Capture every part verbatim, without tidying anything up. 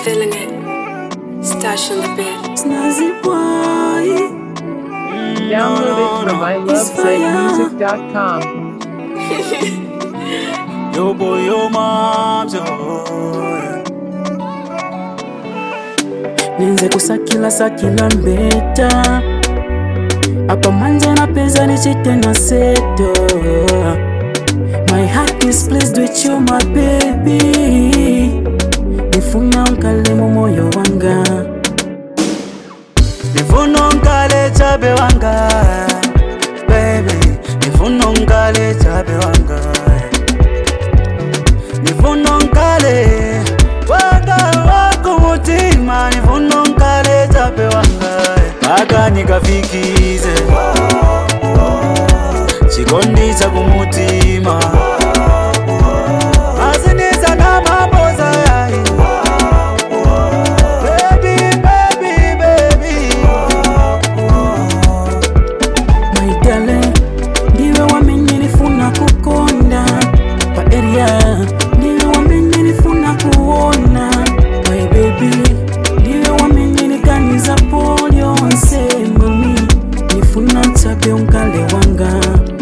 feeling it. Stash on the bed. Snazzy boy. Download it from I love site music dot com. Yo boy, yo mom, yo. Ninze kusakila sakila mbeta apa manje na pesa nichite na seto. My heart is pleased with you my baby. Nifuna unkale mu moyo wanga. Nifuna unkale chabe wanga, baby. Nifuna unkale chabe wanga. Nifuna unkale wanga wako mutima. Nifuna unkale chabe wanga. Paka nikafikize chikondi cha kumutima. Azinisa na maboza yai. Baby, baby, baby. My darling, ndiwe wamenye nifuna kukonda pa area, ndiwe wamenye nifuna kuona. My baby, ndiwe wamenye niganiza polio nsema mi nifuna tabe unkale wanga.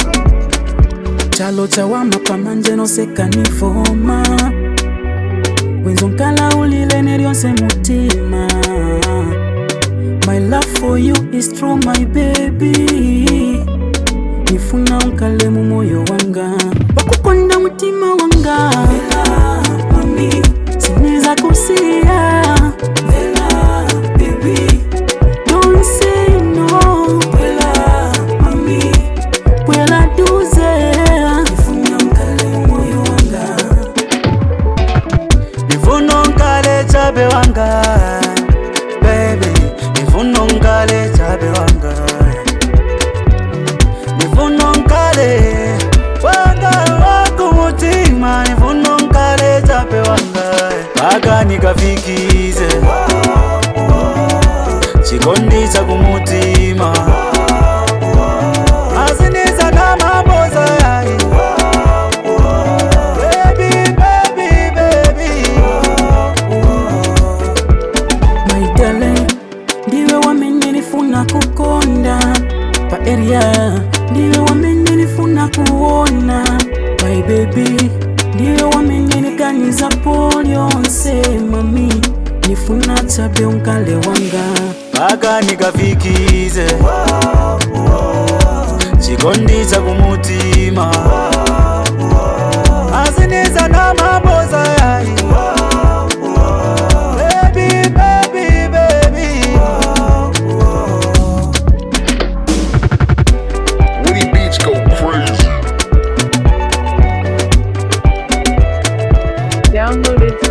Chalo chawama pamanje no seka nifoma wenzo nkala ulile nerionse mutima. My love for you is true my baby. Nifuna unkale mu moyo wanga. Wakukonda mutima wanga. Vela mami sineza kusia. Vela baby don't say no. Vela mami Puela duze. Nifuna unkale mu moyo wanga. Nifuna unkale chabe wanga, baby. Nifuna unkale chabe wanga. Nifuna unkale wanga wako mutima. Nifuna unkale chabe wanga. Paka nikafikize chikondi cha kumutima. Azinisa na maboza yai. Baby, baby, baby. My darling, ndiwe wamenye nifuna kukonda pa area, ndiwe wamenye nifuna kuona. My baby, ndiwe wamenye niganiza polio nsema mi nifuna tabe unkale wanga. Paka nikafikize chikondi cha kumutima. Azinisa na maboza yai. Baby, baby, baby. Woody Beats go crazy. Download it from